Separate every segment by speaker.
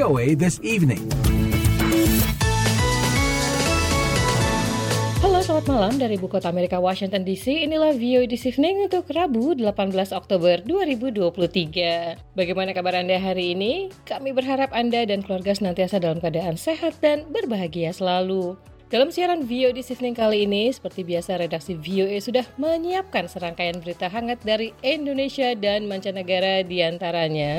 Speaker 1: VOA This Evening.
Speaker 2: Halo, selamat malam dari Ibu Kota Amerika, Washington DC. Inilah VOA This Evening untuk Rabu 18 Oktober 2023. Bagaimana kabar Anda hari ini? Kami berharap Anda dan keluarga senantiasa dalam keadaan sehat dan berbahagia selalu. Dalam siaran VOA This Evening kali ini, seperti biasa redaksi VOA sudah menyiapkan serangkaian berita hangat dari Indonesia dan mancanegara di antaranya.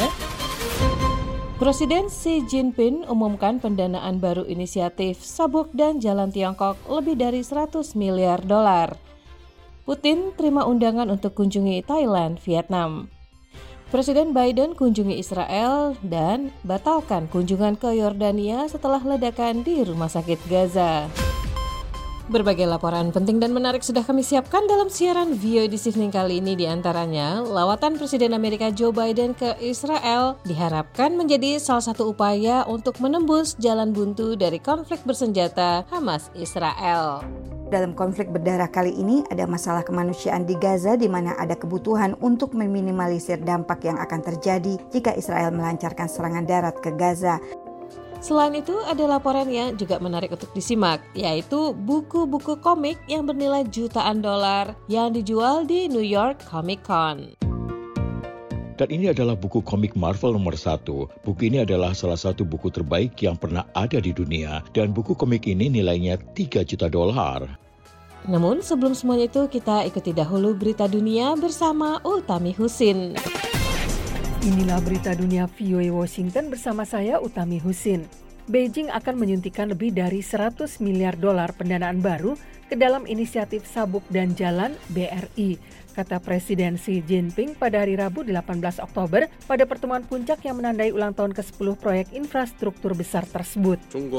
Speaker 2: Presiden Xi Jinping umumkan pendanaan baru inisiatif Sabuk dan Jalan Tiongkok lebih dari 100 miliar dolar. Putin terima undangan untuk kunjungi Thailand, Vietnam. Presiden Biden kunjungi Israel dan batalkan kunjungan ke Yordania setelah ledakan di Rumah Sakit Gaza. Berbagai laporan penting dan menarik sudah kami siapkan dalam siaran VOA This Evening kali ini, di antaranya lawatan Presiden Amerika Joe Biden ke Israel diharapkan menjadi salah satu upaya untuk menembus jalan buntu dari konflik bersenjata Hamas-Israel.
Speaker 3: Dalam konflik berdarah kali ini ada masalah kemanusiaan di Gaza di mana ada kebutuhan untuk meminimalisir dampak yang akan terjadi jika Israel melancarkan serangan darat ke Gaza.
Speaker 2: Selain itu, ada laporan yang juga menarik untuk disimak, yaitu buku-buku komik yang bernilai jutaan dolar yang dijual di New York Comic Con.
Speaker 4: Dan ini adalah buku komik Marvel nomor 1. Buku ini adalah salah satu buku terbaik yang pernah ada di dunia, dan buku komik ini nilainya 3 juta dolar.
Speaker 2: Namun sebelum semuanya itu, kita ikuti dahulu berita dunia bersama Utami Husin.
Speaker 5: Inilah berita dunia VOA Washington bersama saya Utami Husin. Beijing akan menyuntikkan lebih dari 100 miliar dolar pendanaan baru ke dalam inisiatif Sabuk dan Jalan BRI, kata Presiden Xi Jinping pada hari Rabu 18 Oktober pada pertemuan puncak yang menandai ulang tahun ke-10 proyek infrastruktur besar tersebut.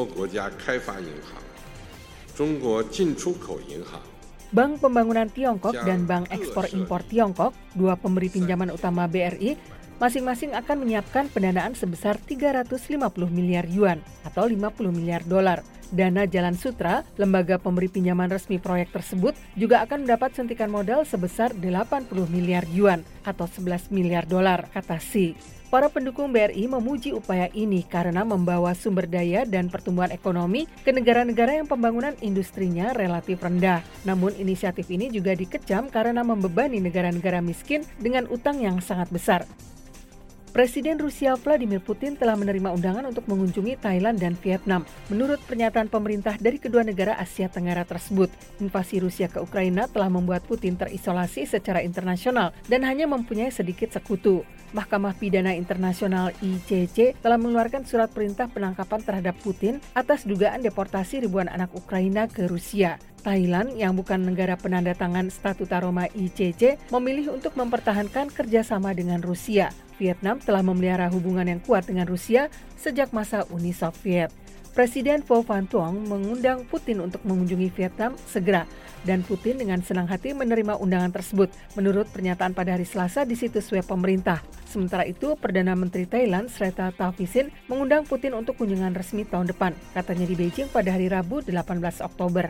Speaker 5: Bank Pembangunan Tiongkok dan Bank Ekspor-Impor Tiongkok, dua pemberi pinjaman utama BRI, masing-masing akan menyiapkan pendanaan sebesar 350 miliar yuan atau 50 miliar dolar. Dana Jalan Sutra, lembaga pemberi pinjaman resmi proyek tersebut, juga akan mendapat suntikan modal sebesar 80 miliar yuan atau 11 miliar dolar, kata Xi. Para pendukung BRI memuji upaya ini karena membawa sumber daya dan pertumbuhan ekonomi ke negara-negara yang pembangunan industrinya relatif rendah. Namun inisiatif ini juga dikecam karena membebani negara-negara miskin dengan utang yang sangat besar. Presiden Rusia Vladimir Putin telah menerima undangan untuk mengunjungi Thailand dan Vietnam. Menurut pernyataan pemerintah dari kedua negara Asia Tenggara tersebut, invasi Rusia ke Ukraina telah membuat Putin terisolasi secara internasional dan hanya mempunyai sedikit sekutu. Mahkamah Pidana Internasional ICC telah mengeluarkan surat perintah penangkapan terhadap Putin atas dugaan deportasi ribuan anak Ukraina ke Rusia. Thailand, yang bukan negara penandatangan Statuta Roma ICC, memilih untuk mempertahankan kerjasama dengan Rusia. Vietnam telah memelihara hubungan yang kuat dengan Rusia sejak masa Uni Soviet. Presiden Vo Van Thuong mengundang Putin untuk mengunjungi Vietnam segera, dan Putin dengan senang hati menerima undangan tersebut, menurut pernyataan pada hari Selasa di situs web pemerintah. Sementara itu, Perdana Menteri Thailand Srettha Thavisin mengundang Putin untuk kunjungan resmi tahun depan, katanya di Beijing pada hari Rabu 18 Oktober.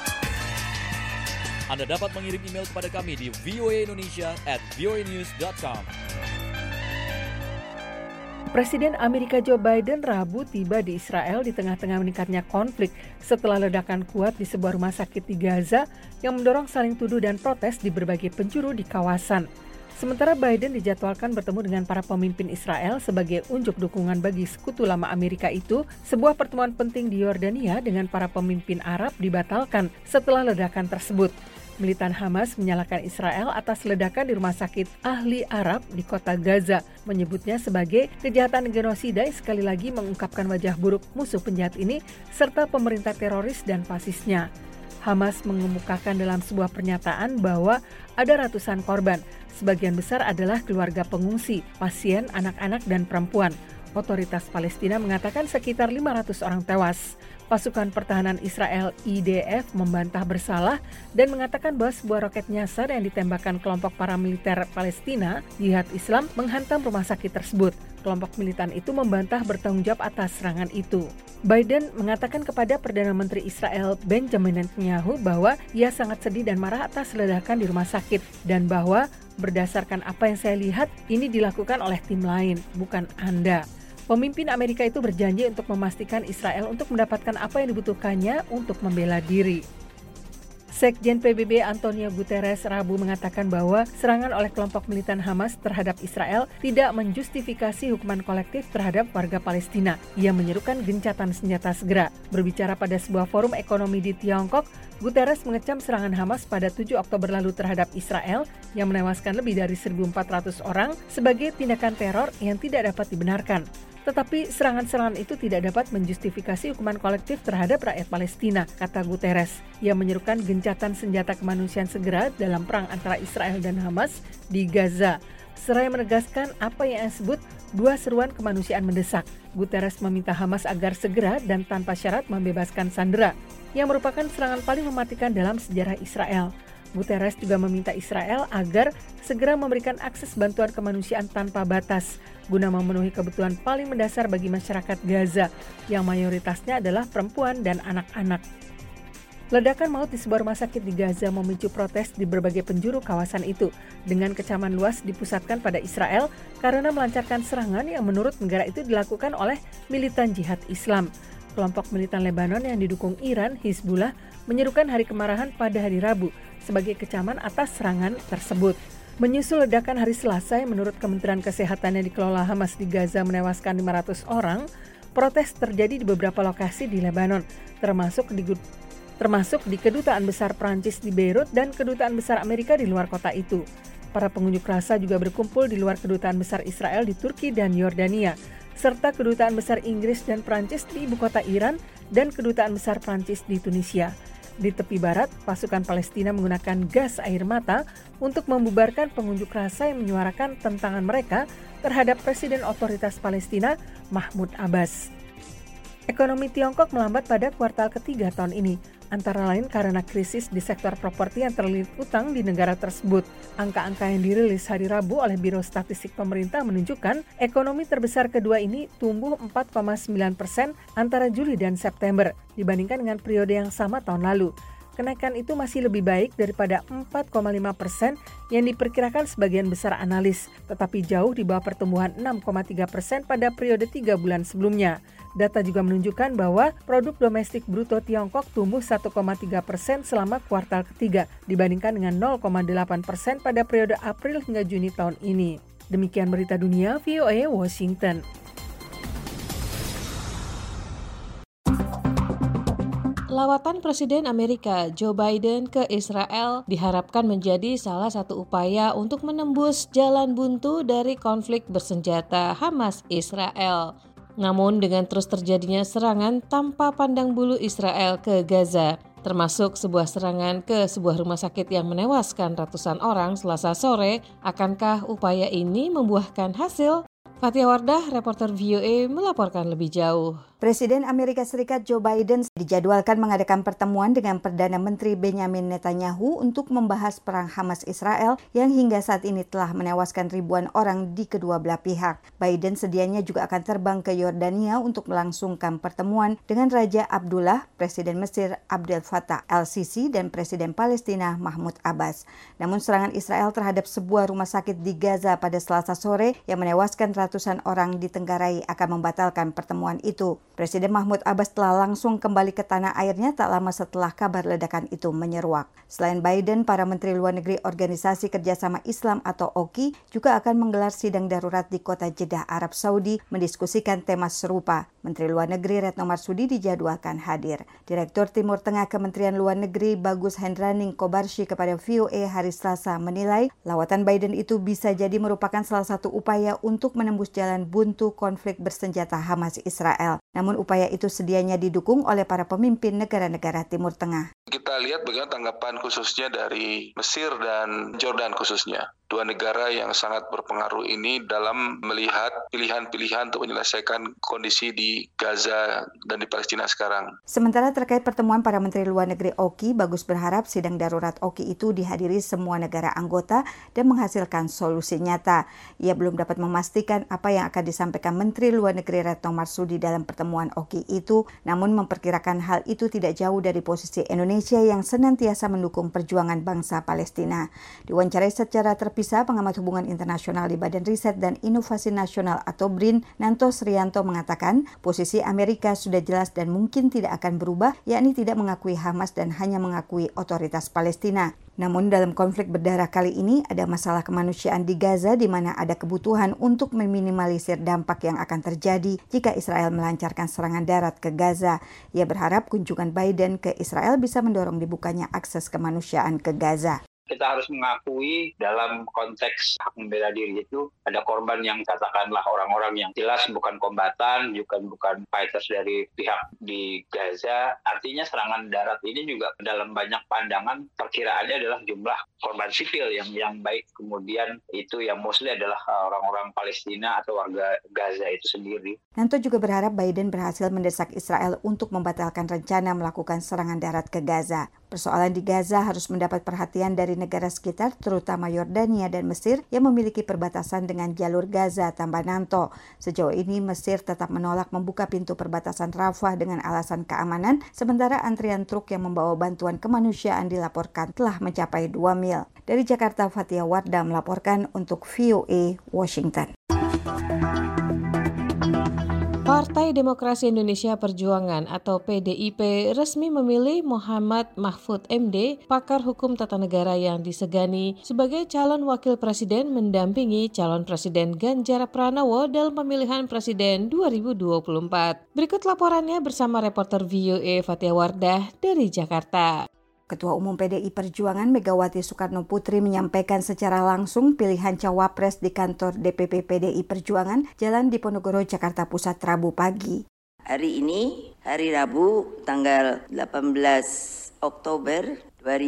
Speaker 6: Anda dapat mengirim email kepada kami di voaindonesia@voanews.com.
Speaker 5: Presiden Amerika Joe Biden Rabu tiba di Israel di tengah-tengah meningkatnya konflik setelah ledakan kuat di sebuah rumah sakit di Gaza yang mendorong saling tuduh dan protes di berbagai penjuru di kawasan. Sementara Biden dijadwalkan bertemu dengan para pemimpin Israel sebagai unjuk dukungan bagi sekutu lama Amerika itu, sebuah pertemuan penting di Yordania dengan para pemimpin Arab dibatalkan setelah ledakan tersebut. Militan Hamas menyalahkan Israel atas ledakan di rumah sakit ahli Arab di kota Gaza, menyebutnya sebagai kejahatan genosida yang sekali lagi mengungkapkan wajah buruk musuh penjahat ini serta pemerintah teroris dan fasisnya. Hamas mengemukakan dalam sebuah pernyataan bahwa ada ratusan korban, sebagian besar adalah keluarga pengungsi, pasien, anak-anak, dan perempuan. Otoritas Palestina mengatakan sekitar 500 orang tewas. Pasukan Pertahanan Israel IDF membantah bersalah dan mengatakan bahwa sebuah roket nyasar yang ditembakkan kelompok paramiliter Palestina, Jihad Islam, menghantam rumah sakit tersebut. Kelompok militan itu membantah bertanggung jawab atas serangan itu. Biden mengatakan kepada Perdana Menteri Israel Benjamin Netanyahu bahwa ia sangat sedih dan marah atas ledakan di rumah sakit dan bahwa berdasarkan apa yang saya lihat, ini dilakukan oleh tim lain, bukan Anda. Pemimpin Amerika itu berjanji untuk memastikan Israel untuk mendapatkan apa yang dibutuhkannya untuk membela diri. Sekjen PBB Antonio Guterres Rabu mengatakan bahwa serangan oleh kelompok militan Hamas terhadap Israel tidak menjustifikasi hukuman kolektif terhadap warga Palestina. Ia menyerukan gencatan senjata segera. Berbicara pada sebuah forum ekonomi di Tiongkok, Guterres mengecam serangan Hamas pada 7 Oktober lalu terhadap Israel yang menewaskan lebih dari 1.400 orang sebagai tindakan teror yang tidak dapat dibenarkan. Tetapi serangan-serangan itu tidak dapat menjustifikasi hukuman kolektif terhadap rakyat Palestina, kata Guterres. Ia menyerukan gencatan senjata kemanusiaan segera dalam perang antara Israel dan Hamas di Gaza. Seraya menegaskan apa yang disebut 2 seruan kemanusiaan mendesak. Guterres meminta Hamas agar segera dan tanpa syarat membebaskan sandera, yang merupakan serangan paling mematikan dalam sejarah Israel. Guterres juga meminta Israel agar segera memberikan akses bantuan kemanusiaan tanpa batas guna memenuhi kebutuhan paling mendasar bagi masyarakat Gaza yang mayoritasnya adalah perempuan dan anak-anak. Ledakan maut di sebuah rumah sakit di Gaza memicu protes di berbagai penjuru kawasan itu dengan kecaman luas dipusatkan pada Israel karena melancarkan serangan yang menurut negara itu dilakukan oleh militan jihad Islam. Kelompok militan Lebanon yang didukung Iran, Hizbullah, menyerukan hari kemarahan pada hari Rabu sebagai kecaman atas serangan tersebut. Menyusul ledakan hari Selasa yang menurut Kementerian Kesehatan yang dikelola Hamas di Gaza menewaskan 500 orang, protes terjadi di beberapa lokasi di Lebanon, termasuk di Kedutaan Besar Prancis di Beirut dan Kedutaan Besar Amerika di luar kota itu. Para pengunjuk rasa juga berkumpul di luar Kedutaan Besar Israel di Turki dan Yordania, serta Kedutaan Besar Inggris dan Prancis di ibu kota Iran dan Kedutaan Besar Prancis di Tunisia. Di tepi barat, pasukan Palestina menggunakan gas air mata untuk membubarkan pengunjuk rasa yang menyuarakan tentangan mereka terhadap Presiden Otoritas Palestina, Mahmud Abbas. Ekonomi Tiongkok melambat pada kuartal ketiga tahun ini, antara lain karena krisis di sektor properti yang terlilit utang di negara tersebut. Angka-angka yang dirilis hari Rabu oleh Biro Statistik Pemerintah menunjukkan ekonomi terbesar kedua ini tumbuh 4,9% antara Juli dan September dibandingkan dengan periode yang sama tahun lalu. Kenaikan itu masih lebih baik daripada 4,5% yang diperkirakan sebagian besar analis, tetapi jauh di bawah pertumbuhan 6,3% pada periode 3 bulan sebelumnya. Data juga menunjukkan bahwa produk domestik bruto Tiongkok tumbuh 1,3% selama kuartal ketiga, dibandingkan dengan 0,8% pada periode April hingga Juni tahun ini. Demikian berita dunia VOA Washington.
Speaker 2: Lawatan Presiden Amerika Joe Biden ke Israel diharapkan menjadi salah satu upaya untuk menembus jalan buntu dari konflik bersenjata Hamas-Israel. Namun dengan terus terjadinya serangan tanpa pandang bulu Israel ke Gaza, termasuk sebuah serangan ke sebuah rumah sakit yang menewaskan ratusan orang Selasa sore, akankah upaya ini membuahkan hasil? Fatia Wardah, reporter VOA, melaporkan lebih jauh.
Speaker 3: Presiden Amerika Serikat Joe Biden dijadwalkan mengadakan pertemuan dengan Perdana Menteri Benjamin Netanyahu untuk membahas perang Hamas-Israel yang hingga saat ini telah menewaskan ribuan orang di kedua belah pihak. Biden sedianya juga akan terbang ke Yordania untuk melangsungkan pertemuan dengan Raja Abdullah, Presiden Mesir Abdel Fattah el-Sisi, dan Presiden Palestina Mahmud Abbas. Namun serangan Israel terhadap sebuah rumah sakit di Gaza pada Selasa sore yang menewaskan ratusan orang ditenggarai akan membatalkan pertemuan itu. Presiden Mahmud Abbas telah langsung kembali ke tanah airnya tak lama setelah kabar ledakan itu menyeruak. Selain Biden, para Menteri Luar Negeri Organisasi Kerjasama Islam atau OKI juga akan menggelar sidang darurat di kota Jeddah, Arab Saudi, mendiskusikan tema serupa. Menteri Luar Negeri Retno Marsudi dijadwalkan hadir. Direktur Timur Tengah Kementerian Luar Negeri Bagus Hendraning Kobarshi kepada VOA hari Selasa menilai lawatan Biden itu bisa jadi merupakan salah satu upaya untuk menembus jalan buntu konflik bersenjata Hamas-Israel. Namun upaya itu sedianya didukung oleh para pemimpin negara-negara Timur Tengah.
Speaker 1: Kita lihat bagaimana tanggapan khususnya dari Mesir dan Jordan khususnya. Dua negara yang sangat berpengaruh ini dalam melihat pilihan-pilihan untuk menyelesaikan kondisi di Gaza dan di Palestina sekarang.
Speaker 3: Sementara terkait pertemuan para Menteri Luar Negeri OKI, Bagus berharap sidang darurat OKI itu dihadiri semua negara anggota dan menghasilkan solusi nyata. Ia belum dapat memastikan apa yang akan disampaikan Menteri Luar Negeri Retno Marsudi dalam pertemuan OKI itu, namun memperkirakan hal itu tidak jauh dari posisi Indonesia yang senantiasa mendukung perjuangan bangsa Palestina. Diwawancarai secara terpisah terpisah, pengamat hubungan internasional di Badan Riset dan Inovasi Nasional atau BRIN, Nanto Srianto mengatakan posisi Amerika sudah jelas dan mungkin tidak akan berubah, yakni tidak mengakui Hamas dan hanya mengakui otoritas Palestina. Namun dalam konflik berdarah kali ini ada masalah kemanusiaan di Gaza di mana ada kebutuhan untuk meminimalisir dampak yang akan terjadi jika Israel melancarkan serangan darat ke Gaza. Ia berharap kunjungan Biden ke Israel bisa mendorong dibukanya akses kemanusiaan ke Gaza.
Speaker 7: Kita harus mengakui dalam konteks hak membela diri itu ada korban yang katakanlah orang-orang yang jelas bukan kombatan, bukan fighters dari pihak di Gaza. Artinya serangan darat ini juga dalam banyak pandangan perkiraannya adalah jumlah korban sipil yang baik. Kemudian itu yang mostly adalah orang-orang Palestina atau warga Gaza itu sendiri.
Speaker 3: Nanto juga berharap Biden berhasil mendesak Israel untuk membatalkan rencana melakukan serangan darat ke Gaza. Persoalan di Gaza harus mendapat perhatian dari negara sekitar, terutama Yordania dan Mesir yang memiliki perbatasan dengan jalur Gaza, tambah Nanto. Sejauh ini Mesir tetap menolak membuka pintu perbatasan Rafah dengan alasan keamanan, sementara antrian truk yang membawa bantuan kemanusiaan dilaporkan telah mencapai 2 mil. Dari Jakarta, Fatia Wardah melaporkan untuk VOA Washington.
Speaker 2: Partai Demokrasi Indonesia Perjuangan atau PDIP resmi memilih Muhammad Mahfud MD, pakar hukum tata negara yang disegani sebagai calon wakil presiden mendampingi calon presiden Ganjar Pranowo dalam pemilihan presiden 2024. Berikut laporannya bersama reporter VOA Fatia Wardah dari Jakarta.
Speaker 3: Ketua Umum PDI Perjuangan Megawati Soekarno Putri menyampaikan secara langsung pilihan cawapres di kantor DPP PDI Perjuangan Jalan Diponegoro, Jakarta Pusat, Rabu pagi.
Speaker 8: Hari ini, hari Rabu, tanggal 18 Oktober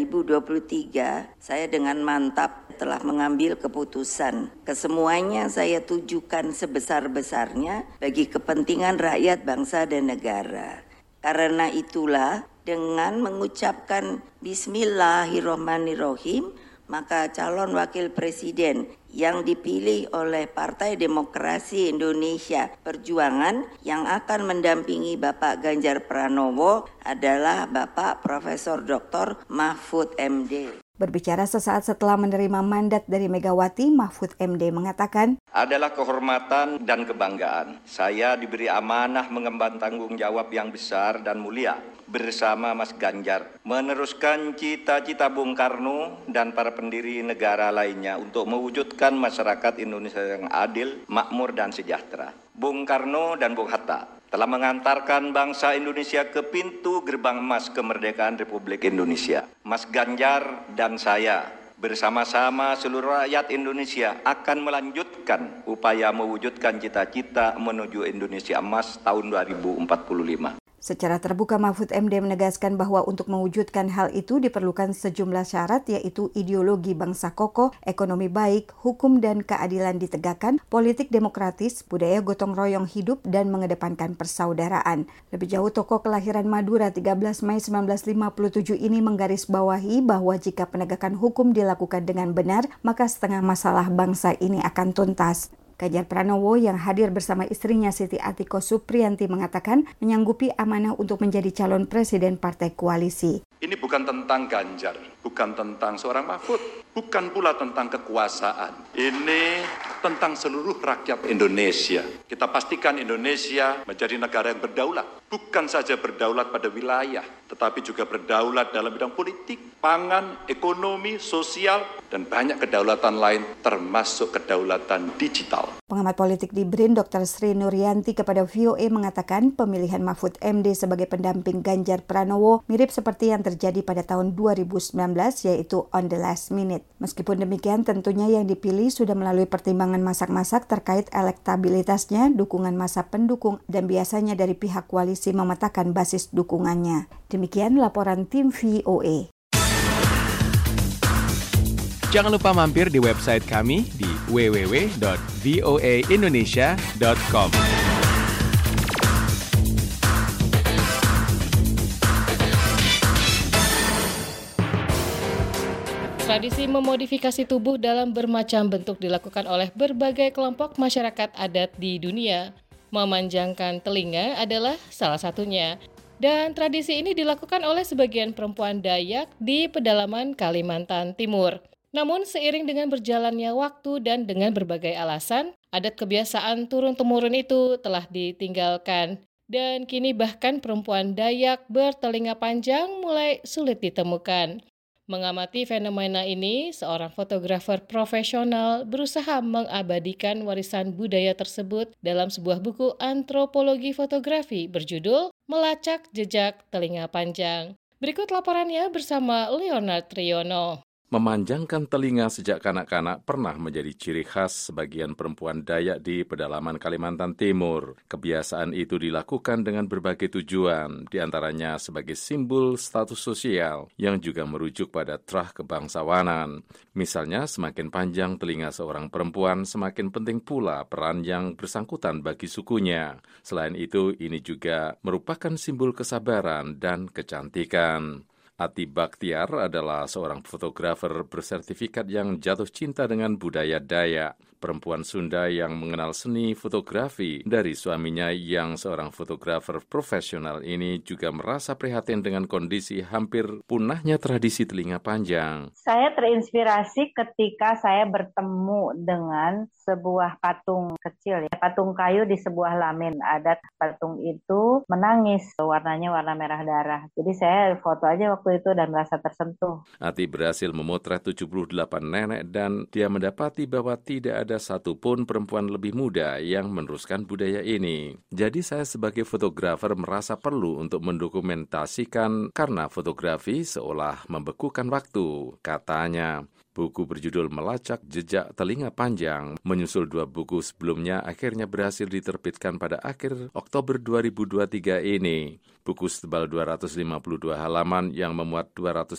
Speaker 8: 2023, saya dengan mantap telah mengambil keputusan. Kesemuanya saya tujukan sebesar-besarnya bagi kepentingan rakyat, bangsa, dan negara. Karena itulah, dengan mengucapkan Bismillahirrahmanirrahim, maka calon wakil presiden yang dipilih oleh Partai Demokrasi Indonesia Perjuangan yang akan mendampingi Bapak Ganjar Pranowo adalah Bapak Profesor Dr. Mahfud MD.
Speaker 3: Berbicara sesaat setelah menerima mandat dari Megawati, Mahfud MD mengatakan,
Speaker 9: adalah kehormatan dan kebanggaan. Saya diberi amanah mengemban tanggung jawab yang besar dan mulia bersama Mas Ganjar, meneruskan cita-cita Bung Karno dan para pendiri negara lainnya untuk mewujudkan masyarakat Indonesia yang adil, makmur, dan sejahtera. Bung Karno dan Bung Hatta telah mengantarkan bangsa Indonesia ke pintu gerbang emas kemerdekaan Republik Indonesia. Mas Ganjar dan saya bersama-sama seluruh rakyat Indonesia akan melanjutkan upaya mewujudkan cita-cita menuju Indonesia emas tahun 2045.
Speaker 3: Secara terbuka, Mahfud MD menegaskan bahwa untuk mewujudkan hal itu diperlukan sejumlah syarat, yaitu ideologi bangsa kokoh, ekonomi baik, hukum dan keadilan ditegakkan, politik demokratis, budaya gotong royong hidup, dan mengedepankan persaudaraan. Lebih jauh, tokoh kelahiran Madura 13 Mei 1957 ini menggarisbawahi bahwa jika penegakan hukum dilakukan dengan benar, maka setengah masalah bangsa ini akan tuntas. Ganjar Pranowo yang hadir bersama istrinya Siti Atiko Supriyanti mengatakan menyanggupi amanah untuk menjadi calon presiden partai koalisi.
Speaker 10: Ini bukan tentang Ganjar, bukan tentang seorang Mahfud, bukan pula tentang kekuasaan. Ini tentang seluruh rakyat Indonesia. Kita pastikan Indonesia menjadi negara yang berdaulat. Bukan saja berdaulat pada wilayah, tetapi juga berdaulat dalam bidang politik, pangan, ekonomi, sosial, dan banyak kedaulatan lain termasuk kedaulatan digital.
Speaker 3: Pengamat politik di BRIN Dr. Sri Nuryanti kepada VOA mengatakan pemilihan Mahfud MD sebagai pendamping Ganjar Pranowo mirip seperti yang terjadi pada tahun 2019, yaitu on the last minute. Meskipun demikian, tentunya yang dipilih sudah melalui pertimbangan masak-masak terkait elektabilitasnya, dukungan massa pendukung, dan biasanya dari pihak koalisi memetakan basis dukungannya. Demikian laporan tim VOA.
Speaker 11: Jangan lupa mampir di website kami di www.voaindonesia.com.
Speaker 2: Tradisi memodifikasi tubuh dalam bermacam bentuk dilakukan oleh berbagai kelompok masyarakat adat di dunia. Memanjangkan telinga adalah salah satunya. Dan tradisi ini dilakukan oleh sebagian perempuan Dayak di pedalaman Kalimantan Timur. Namun seiring dengan berjalannya waktu dan dengan berbagai alasan, adat kebiasaan turun-temurun itu telah ditinggalkan. Dan kini bahkan perempuan Dayak bertelinga panjang mulai sulit ditemukan. Mengamati fenomena ini, seorang fotografer profesional berusaha mengabadikan warisan budaya tersebut dalam sebuah buku antropologi fotografi berjudul Melacak Jejak Telinga Panjang. Berikut laporannya bersama Leonard Triono.
Speaker 12: Memanjangkan telinga sejak kanak-kanak pernah menjadi ciri khas sebagian perempuan Dayak di pedalaman Kalimantan Timur. Kebiasaan itu dilakukan dengan berbagai tujuan, diantaranya sebagai simbol status sosial yang juga merujuk pada trah kebangsawanan. Misalnya, semakin panjang telinga seorang perempuan, semakin penting pula peran yang bersangkutan bagi sukunya. Selain itu, ini juga merupakan simbol kesabaran dan kecantikan. Ati Bakhtiar adalah seorang fotografer bersertifikat yang jatuh cinta dengan budaya Dayak. Perempuan Sunda yang mengenal seni fotografi dari suaminya yang seorang fotografer profesional ini juga merasa prihatin dengan kondisi hampir punahnya tradisi telinga panjang.
Speaker 13: Saya terinspirasi ketika saya bertemu dengan sebuah patung kecil, patung kayu di sebuah lamin adat. Patung itu menangis, warnanya warna merah darah. Jadi saya foto aja waktu itu dan merasa tersentuh.
Speaker 12: Ati berhasil memotret 78 nenek dan dia mendapati bahwa tidak ada satupun perempuan lebih muda yang meneruskan budaya ini. Jadi saya sebagai fotografer merasa perlu untuk mendokumentasikan karena fotografi seolah membekukan waktu, katanya. Buku berjudul Melacak Jejak Telinga Panjang menyusul 2 buku sebelumnya akhirnya berhasil diterbitkan pada akhir Oktober 2023 ini. Buku setebal 252 halaman yang memuat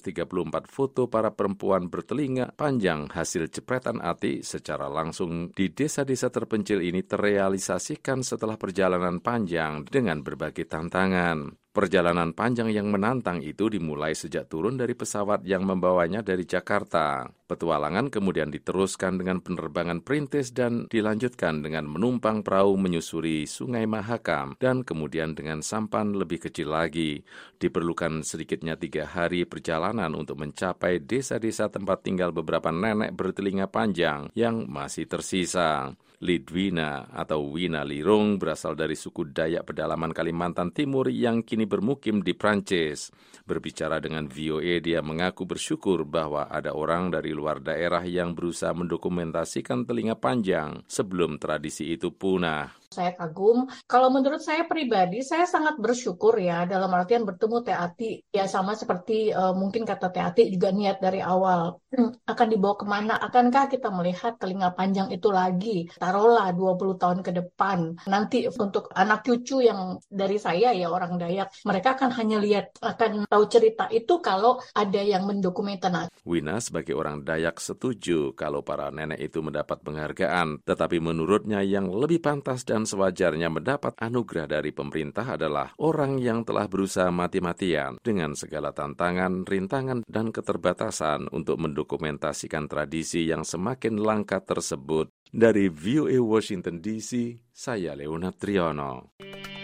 Speaker 12: 234 foto para perempuan bertelinga panjang hasil jepretan Ati secara langsung di desa-desa terpencil ini terrealisasikan setelah perjalanan panjang dengan berbagai tantangan. Perjalanan panjang yang menantang itu dimulai sejak turun dari pesawat yang membawanya dari Jakarta. Petualangan kemudian diteruskan dengan penerbangan perintis dan dilanjutkan dengan menumpang perahu menyusuri Sungai Mahakam dan kemudian dengan sampan lebih kecil lagi. Diperlukan sedikitnya 3 hari perjalanan untuk mencapai desa-desa tempat tinggal beberapa nenek bertelinga panjang yang masih tersisa. Lidwina atau Wina Lirung berasal dari suku Dayak pedalaman Kalimantan Timur yang kini bermukim di Prancis. Berbicara dengan VOA, dia mengaku bersyukur bahwa ada orang dari luar daerah yang berusaha mendokumentasikan telinga panjang sebelum tradisi itu punah.
Speaker 14: Saya kagum. Kalau menurut saya pribadi, saya sangat bersyukur ya dalam artian bertemu Teh Ati. Ya sama seperti mungkin kata Teh Ati juga niat dari awal. Akan dibawa kemana? Akankah kita melihat telinga panjang itu lagi? Taruhlah 20 tahun ke depan. Nanti untuk anak cucu yang dari saya ya orang Dayak, mereka akan hanya lihat, akan tahu cerita itu kalau ada yang mendokumentasikan.
Speaker 12: Wina sebagai orang Dayak setuju kalau para nenek itu mendapat penghargaan. Tetapi menurutnya yang lebih pantas dan sewajarnya mendapat anugerah dari pemerintah adalah orang yang telah berusaha mati-matian dengan segala tantangan, rintangan, dan keterbatasan untuk mendokumentasikan tradisi yang semakin langka tersebut. Dari VOA Washington DC, saya Leonard Triono.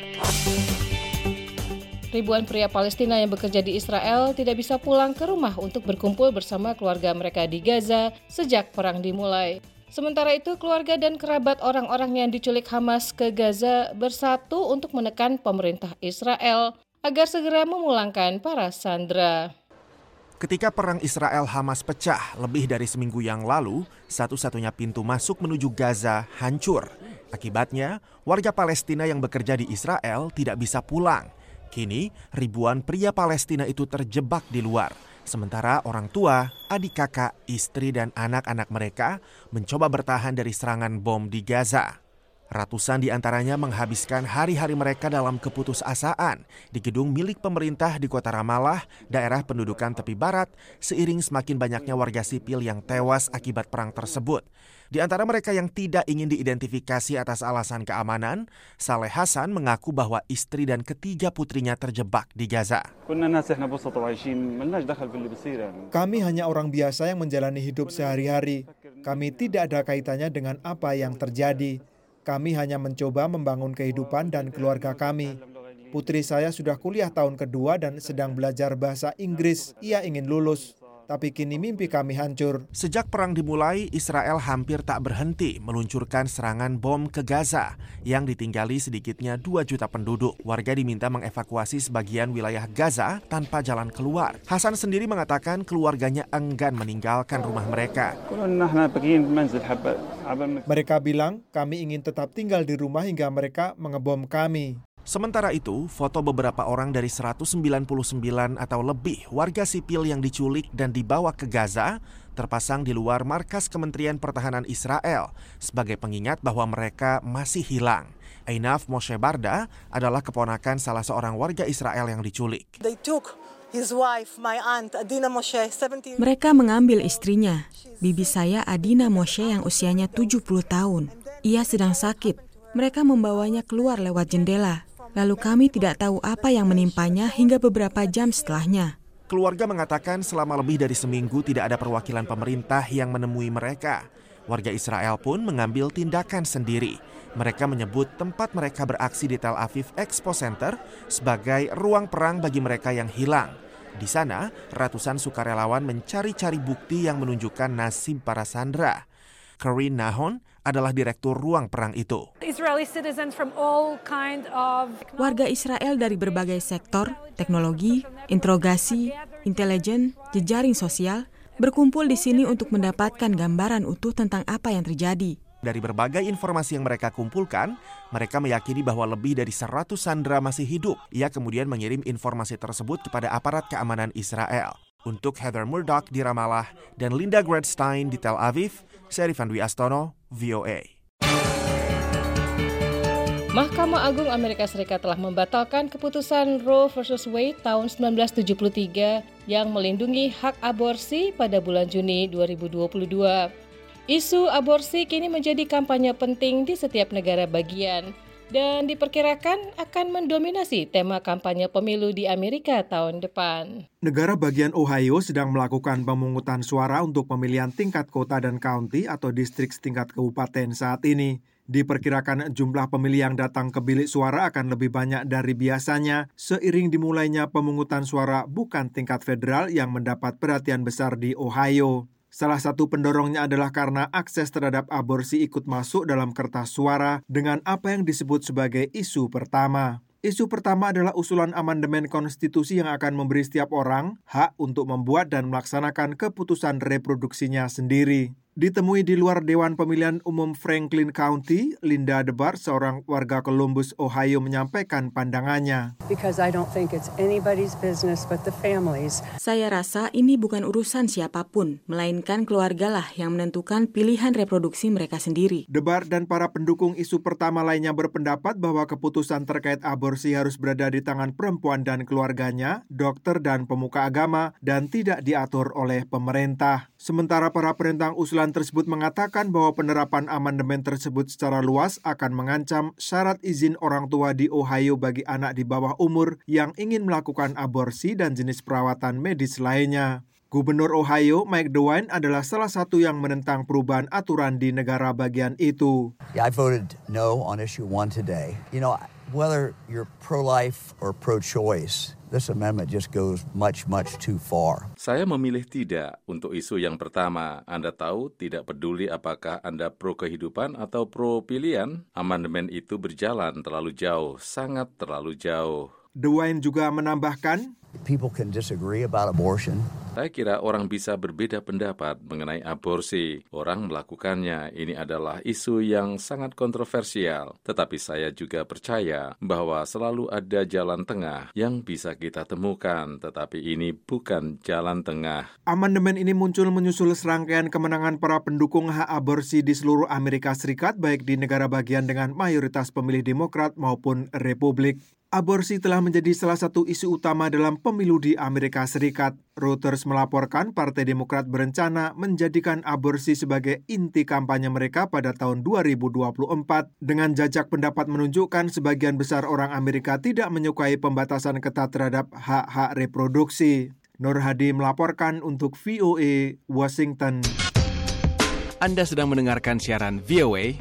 Speaker 2: Ribuan pria Palestina yang bekerja di Israel tidak bisa pulang ke rumah untuk berkumpul bersama keluarga mereka di Gaza sejak perang dimulai. Sementara itu, keluarga dan kerabat orang-orang yang diculik Hamas ke Gaza bersatu untuk menekan pemerintah Israel agar segera memulangkan para sandera.
Speaker 15: Ketika perang Israel-Hamas pecah lebih dari seminggu yang lalu, satu-satunya pintu masuk menuju Gaza hancur. Akibatnya, warga Palestina yang bekerja di Israel tidak bisa pulang. Kini, ribuan pria Palestina itu terjebak di luar. Sementara orang tua, adik kakak, istri, dan anak-anak mereka mencoba bertahan dari serangan bom di Gaza. Ratusan di antaranya menghabiskan hari-hari mereka dalam keputusasaan di gedung milik pemerintah di kota Ramallah, daerah pendudukan tepi barat, seiring semakin banyaknya warga sipil yang tewas akibat perang tersebut. Di antara mereka yang tidak ingin diidentifikasi atas alasan keamanan, Saleh Hasan mengaku bahwa istri dan ketiga putrinya terjebak di Gaza.
Speaker 16: Kami hanya orang biasa yang menjalani hidup sehari-hari. Kami tidak ada kaitannya dengan apa yang terjadi. Kami hanya mencoba membangun kehidupan dan keluarga kami. Putri saya sudah kuliah tahun kedua dan sedang belajar bahasa Inggris. Ia ingin lulus. tapi kini mimpi kami hancur.
Speaker 15: Sejak perang dimulai, Israel hampir tak berhenti meluncurkan serangan bom ke Gaza yang ditinggali sedikitnya 2 juta penduduk. Warga diminta mengevakuasi sebagian wilayah Gaza tanpa jalan keluar. Hasan sendiri mengatakan keluarganya enggan meninggalkan rumah mereka.
Speaker 16: Mereka bilang kami ingin tetap tinggal di rumah hingga mereka mengebom kami.
Speaker 15: Sementara itu, foto beberapa orang dari 199 atau lebih warga sipil yang diculik dan dibawa ke Gaza terpasang di luar markas Kementerian Pertahanan Israel sebagai pengingat bahwa mereka masih hilang. Einaf Moshe Barda adalah keponakan salah seorang warga Israel yang diculik.
Speaker 17: Mereka mengambil istrinya, bibi saya Adina Moshe yang usianya 70 tahun. Ia sedang sakit. Mereka membawanya keluar lewat jendela. Lalu kami tidak tahu apa yang menimpanya hingga beberapa jam setelahnya.
Speaker 15: Keluarga mengatakan selama lebih dari seminggu tidak ada perwakilan pemerintah yang menemui mereka. Warga Israel pun mengambil tindakan sendiri. Mereka menyebut tempat mereka beraksi di Tel Aviv Expo Center sebagai ruang perang bagi mereka yang hilang. Di sana, ratusan sukarelawan mencari-cari bukti yang menunjukkan nasib para sandera. Corinne Nahon adalah direktur ruang perang itu.
Speaker 17: Warga Israel dari berbagai sektor, teknologi, interogasi, intelijen, jejaring sosial, berkumpul di sini untuk mendapatkan gambaran utuh tentang apa yang terjadi.
Speaker 15: Dari berbagai informasi yang mereka kumpulkan, mereka meyakini bahwa lebih dari 100 sandera masih hidup. Ia kemudian mengirim informasi tersebut kepada aparat keamanan Israel. Untuk Heather Murdoch di Ramallah dan Linda Gradstein di Tel Aviv, saya Rifan Dwi Astono, VOA.
Speaker 2: Mahkamah Agung Amerika Serikat telah membatalkan keputusan Roe vs. Wade tahun 1973 yang melindungi hak aborsi pada bulan Juni 2022. Isu aborsi kini menjadi kampanye penting di setiap negara bagian dan diperkirakan akan mendominasi tema kampanye pemilu di Amerika tahun depan.
Speaker 16: Negara bagian Ohio sedang melakukan pemungutan suara untuk pemilihan tingkat kota dan county atau distrik tingkat kabupaten saat ini. Diperkirakan jumlah pemilih yang datang ke bilik suara akan lebih banyak dari biasanya seiring dimulainya pemungutan suara bukan tingkat federal yang mendapat perhatian besar di Ohio. Salah satu pendorongnya adalah karena akses terhadap aborsi ikut masuk dalam kertas suara dengan apa yang disebut sebagai isu pertama. Isu pertama adalah usulan amandemen konstitusi yang akan memberi setiap orang hak untuk membuat dan melaksanakan keputusan reproduksinya sendiri. Ditemui di luar Dewan Pemilihan Umum Franklin County, Linda DeBar, seorang warga Columbus, Ohio, menyampaikan pandangannya.
Speaker 17: Saya rasa ini bukan urusan siapapun, melainkan keluargalah yang menentukan pilihan reproduksi mereka sendiri.
Speaker 16: DeBar dan para pendukung isu pertama lainnya berpendapat bahwa keputusan terkait aborsi harus berada di tangan perempuan dan keluarganya, dokter dan pemuka agama, dan tidak diatur oleh pemerintah. Sementara para penentang usulan tersebut mengatakan bahwa penerapan amandemen tersebut secara luas akan mengancam syarat izin orang tua di Ohio bagi anak di bawah umur yang ingin melakukan aborsi dan jenis perawatan medis lainnya. Gubernur Ohio, Mike DeWine, adalah salah satu yang menentang perubahan aturan di negara bagian itu.
Speaker 18: I voted no on issue 1 today. Whether you're pro-life or pro-choice, this amendment just goes much too far.
Speaker 12: Saya memilih tidak untuk isu yang pertama. Anda tahu, tidak peduli apakah Anda pro kehidupan atau pro pilihan, amandemen itu berjalan terlalu jauh, sangat terlalu jauh.
Speaker 16: DeWine juga menambahkan,
Speaker 18: people can disagree about abortion.
Speaker 12: Saya kira orang bisa berbeda pendapat mengenai aborsi. Orang melakukannya. Ini adalah isu yang sangat kontroversial. Tetapi saya juga percaya bahwa selalu ada jalan tengah yang bisa kita temukan. Tetapi ini bukan jalan tengah.
Speaker 16: Amandemen ini muncul menyusul serangkaian kemenangan para pendukung hak aborsi di seluruh Amerika Serikat, baik di negara bagian dengan mayoritas pemilih Demokrat maupun Republik. Aborsi telah menjadi salah satu isu utama dalam pemilu di Amerika Serikat. Reuters melaporkan Partai Demokrat berencana menjadikan aborsi sebagai inti kampanye mereka pada tahun 2024. Dengan jajak pendapat menunjukkan sebagian besar orang Amerika tidak menyukai pembatasan ketat terhadap hak-hak reproduksi. Nur Hadi melaporkan untuk VOA Washington.
Speaker 11: Anda sedang mendengarkan siaran VOA Washington. 。 . 。 . 。 . 。 . 。 . 。 . 。 . 。 . 。 . 。 . 。 . 。 . 。 . 。 . 。 . 。 . 。 . 。 . 。 . 。 . 。 。 . 。 . 。 . 。 . 。 . 。 。 .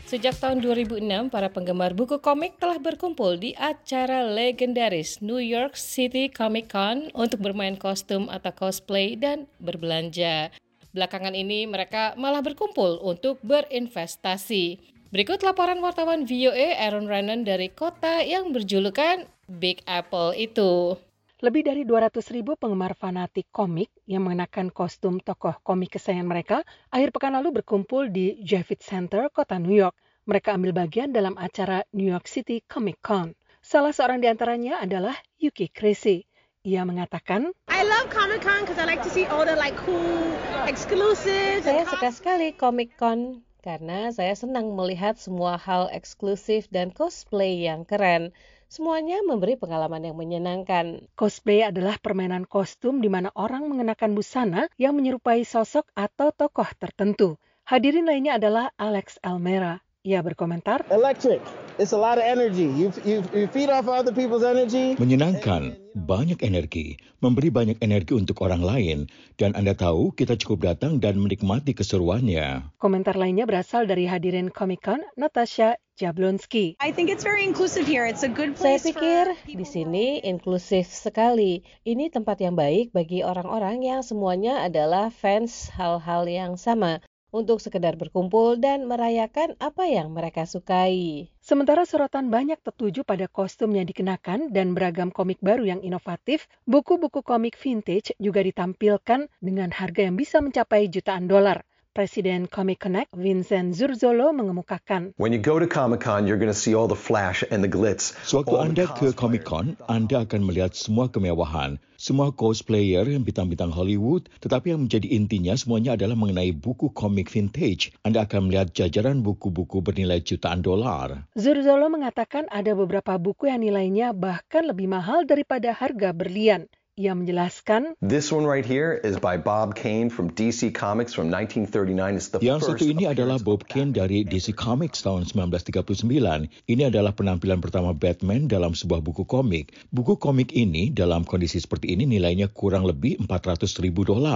Speaker 2: Sejak tahun 2006, para penggemar buku komik telah berkumpul di acara legendaris New York City Comic Con untuk bermain kostum atau cosplay dan berbelanja. Belakangan ini mereka malah berkumpul untuk berinvestasi. Berikut laporan wartawan VOA Aaron Rannon dari kota yang berjulukan Big Apple itu.
Speaker 5: Lebih dari 200.000 penggemar fanatik komik yang mengenakan kostum tokoh komik kesayangan mereka akhir pekan lalu berkumpul di Javits Center, kota New York. Mereka ambil bagian dalam acara New York City Comic Con. Salah seorang di antaranya adalah Yuki Crazy. Ia mengatakan,
Speaker 19: I love Comic Con because I like to see all the cool exclusives.
Speaker 2: Saya suka sekali Comic Con karena saya senang melihat semua hal eksklusif dan cosplay yang keren. Semuanya memberi pengalaman yang menyenangkan.
Speaker 5: Cosplay adalah permainan kostum di mana orang mengenakan busana yang menyerupai sosok atau tokoh tertentu. Hadirin lainnya adalah Alex Almera. Ia berkomentar,
Speaker 20: Electric. It's a lot of energy. You feed off other people's energy.
Speaker 4: Menyenangkan, banyak energi, memberi banyak energi untuk orang lain, dan Anda tahu kita cukup datang dan menikmati keseruannya.
Speaker 5: Komentar lainnya berasal dari hadirin Comic-Con, Natasha Jablonski.
Speaker 19: I think it's very inclusive here. It's a good place.
Speaker 2: Saya pikir di sini inklusif sekali. Ini tempat yang baik bagi orang-orang yang semuanya adalah fans hal-hal yang sama, untuk sekedar berkumpul dan merayakan apa yang mereka sukai.
Speaker 5: Sementara sorotan banyak tertuju pada kostum yang dikenakan dan beragam komik baru yang inovatif, buku-buku komik vintage juga ditampilkan dengan harga yang bisa mencapai jutaan dolar. Presiden Comic Connect, Vincent Zurzolo, mengemukakan,
Speaker 21: When you go to Comic-Con, you're going to see all the flash and the glitz.
Speaker 4: Sewaktu Anda ke Comic-Con, Anda akan melihat semua kemewahan, semua cosplayer yang bintang-bintang Hollywood, tetapi yang menjadi intinya semuanya adalah mengenai buku komik vintage. Anda akan melihat jajaran buku-buku bernilai jutaan dolar.
Speaker 5: Zurzolo mengatakan ada beberapa buku yang nilainya bahkan lebih mahal daripada harga berlian. Ia menjelaskan,
Speaker 21: This one right here is by Bob Kane from DC Comics from 1939. It's the
Speaker 4: Yang
Speaker 21: first
Speaker 4: satu ini adalah Bob Kane dari DC Comics tahun 1939. Ini adalah penampilan pertama Batman dalam sebuah buku komik. Buku komik ini dalam kondisi seperti ini nilainya kurang lebih $400,000.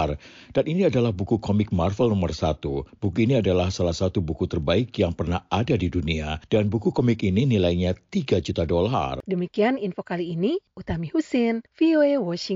Speaker 4: Dan ini adalah buku komik Marvel nomor 1. Buku ini adalah salah satu buku terbaik yang pernah ada di dunia. Dan buku komik ini nilainya $3 juta.
Speaker 5: Demikian info kali ini, Utami Husin, VOA Washington.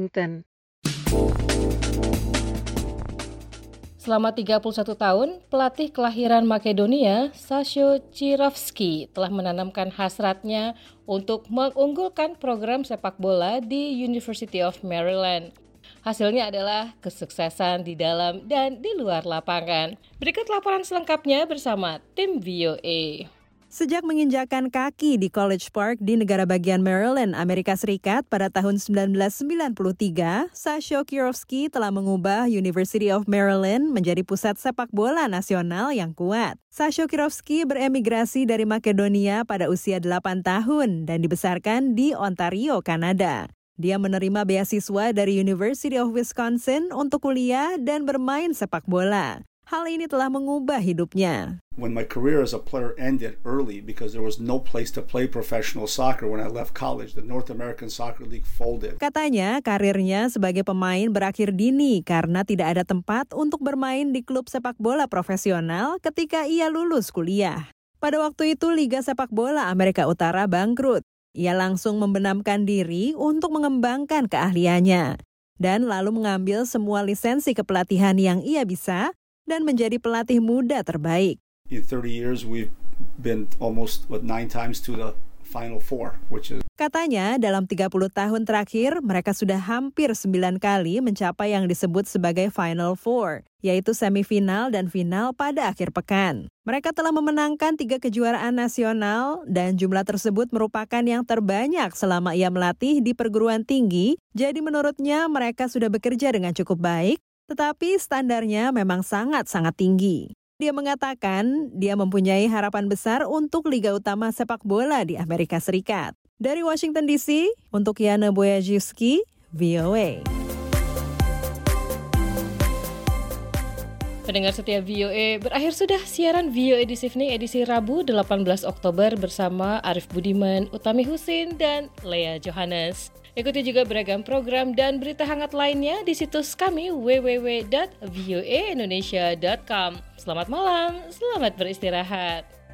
Speaker 2: Selama 31 tahun, pelatih kelahiran Makedonia, Sašo Čirovský, telah menanamkan hasratnya untuk mengunggulkan program sepak bola di University of Maryland. Hasilnya adalah kesuksesan di dalam dan di luar lapangan. Berikut laporan selengkapnya bersama tim VOA.
Speaker 22: Sejak menginjakkan kaki di College Park di negara bagian Maryland, Amerika Serikat pada tahun 1993, Sašo Čirovský telah mengubah University of Maryland menjadi pusat sepak bola nasional yang kuat. Sašo Čirovský beremigrasi dari Makedonia pada usia 8 tahun dan dibesarkan di Ontario, Kanada. Dia menerima beasiswa dari University of Wisconsin untuk kuliah dan bermain sepak bola. Hal ini telah mengubah hidupnya.
Speaker 23: When my career as a player ended early because there was no place to play professional soccer when I left college, the North American Soccer League folded.
Speaker 22: Katanya karirnya sebagai pemain berakhir dini karena tidak ada tempat untuk bermain di klub sepak bola profesional ketika ia lulus kuliah. Pada waktu itu Liga Sepak Bola Amerika Utara bangkrut. Ia langsung membenamkan diri untuk mengembangkan keahliannya dan lalu mengambil semua lisensi kepelatihan yang ia bisa dan menjadi pelatih muda terbaik.
Speaker 23: In 30 years, we've been almost 9 times to the Final Four, which is...
Speaker 22: Katanya, dalam 30 tahun terakhir, mereka sudah hampir 9 kali mencapai yang disebut sebagai Final Four, yaitu semifinal dan final pada akhir pekan. Mereka telah memenangkan 3 kejuaraan nasional dan jumlah tersebut merupakan yang terbanyak selama ia melatih di perguruan tinggi, jadi menurutnya mereka sudah bekerja dengan cukup baik, tetapi standarnya memang sangat-sangat tinggi. Dia mengatakan dia mempunyai harapan besar untuk Liga Utama Sepak Bola di Amerika Serikat. Dari Washington DC, untuk Yana Boyajiwski, VOA.
Speaker 2: Pendengar setia VOA, berakhir sudah siaran VOA Edisi Evening edisi Rabu 18 Oktober bersama Arif Budiman, Utami Husin, dan Lea Johannes. Ikuti juga beragam program dan berita hangat lainnya di situs kami www.voaindonesia.com. Selamat malam, selamat beristirahat.